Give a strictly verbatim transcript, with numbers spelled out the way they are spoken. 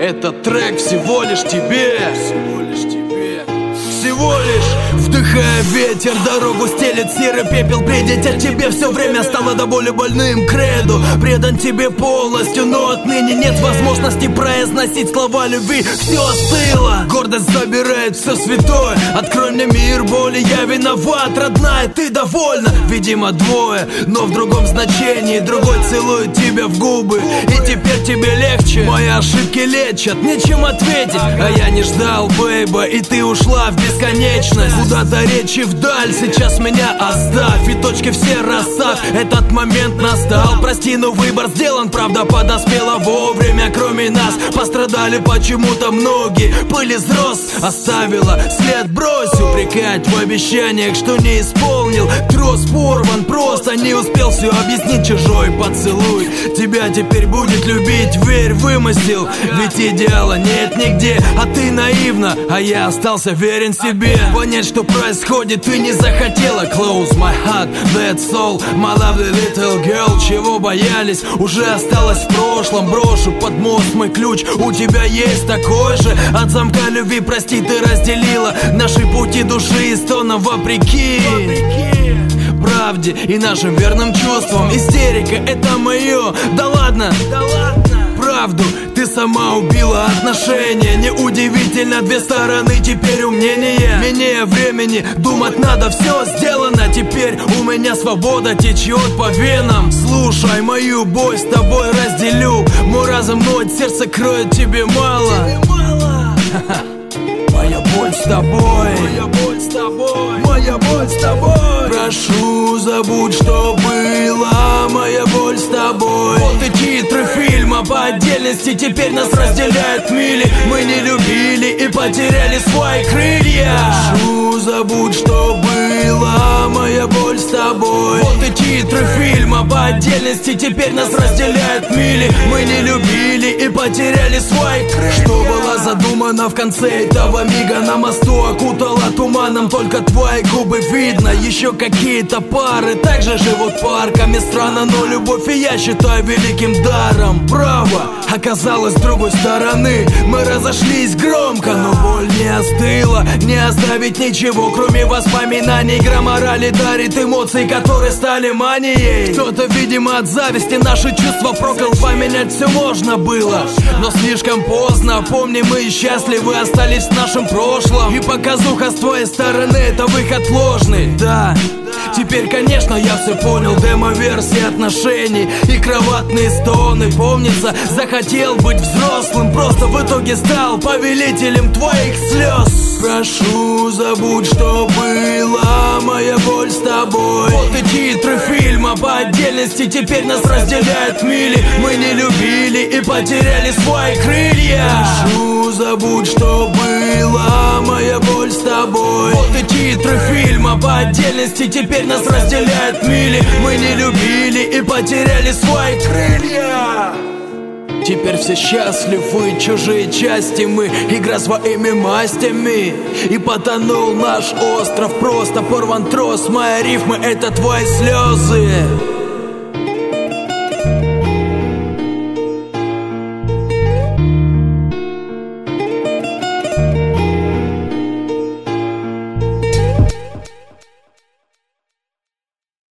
Этот трек всего лишь тебе, всего лишь тебе, всего лишь. Вдыхая ветер, дорогу стелет серый пепел. Бредить о тебе все время стало до боли больным кредо. Предан тебе полностью, но отныне нет возможности произносить слова любви. Все остыло, гордость забирает все святое. Открой мне мир боли, я виноват, родная, ты довольна. Видимо двое, но в другом значении. Другой целует тебя в губы, и теперь тебе легче. Мои ошибки лечат, нечем ответить. А я не ждал, бейба, и ты ушла в бесконечность. Куда-то речи вдаль, сейчас меня оставь, и точки все расставь. Этот момент настал, прости, но выбор сделан. Правда подоспела вовремя, кроме нас пострадали почему-то многие. Пыль из роз оставила след, брось упрекать в обещаниях, что не исполнил. Трос порван, просто не успел все объяснить. Чужой поцелуй тебя теперь будет любить, верь, вымысел. Ведь идеала нет нигде, а ты наивна, а я остался верен себе. Понять, что происходит, ты не захотела. Close my heart, that's all, my lovely little girl. Чего боялись, уже осталось в прошлом. Брошу под мост мой ключ, у тебя есть такой же. От замка любви, прости, ты разделила наши пути души и стоном вопреки правде и нашим верным чувствам. Истерика, это мое, да ладно, да ладно. Правду ты сама убила отношения. Неудивительно, две стороны теперь умнее. Менее времени, думать надо, все сделано. Теперь у меня свобода течет по венам. Слушай мою боль, с тобой разделю. Мой разум ноет, сердце кроет, тебе мало. Моя боль с тобой, моя боль с тобой, моя боль с тобой. Прошу, забудь, что было, моя боль с тобой. Вот и титры фильма по отдельности теперь нас разделяют мили. Мы не любили и потеряли свои крылья. Прошу, забудь, что было, моя боль с тобой. Вот и титры фильма по отдельности теперь нас разделяют мили. Мы не любили и потеряли свои крылья. Что было задумано в конце этого мига? На мосту окутала туманом, только твои губы видно. Еще какие-то пары также живут парками. Странно, но любовь и я считаю великим даром. Право оказалось с другой стороны. Мы разошлись громко, но боль не остыла. Не оставить ничего, кроме воспоминаний. Игра морали дарит эмоции, которые стали манией. Кто-то, видимо, от зависти наши чувства проклял. Поменять все можно было, но слишком поздно. Помни, мы счастливы остались в нашем прошлом. И показуха с твоей стороны — это выход ложный. Да, теперь, конечно, я все понял. Демо-версии отношений и кроватные стоны. Помнится, захотел быть взрослым, просто в итоге стал повелителем твоих слез. Прошу, забудь, что было, моя боль с тобой. Вот и титры фильма по отдельности теперь нас разделяют мили. Мы не любили и потеряли свои крылья. Прошу, забудь, что было, моя боль с тобой. Вот и титры фильма по отдельности теперь нас разделяют мили. Мы не любили и потеряли свои крылья. Теперь все счастливы, чужие части мы. Игра своими мастями. И потонул наш остров, просто порван трос. Мои рифмы — это твои слезы.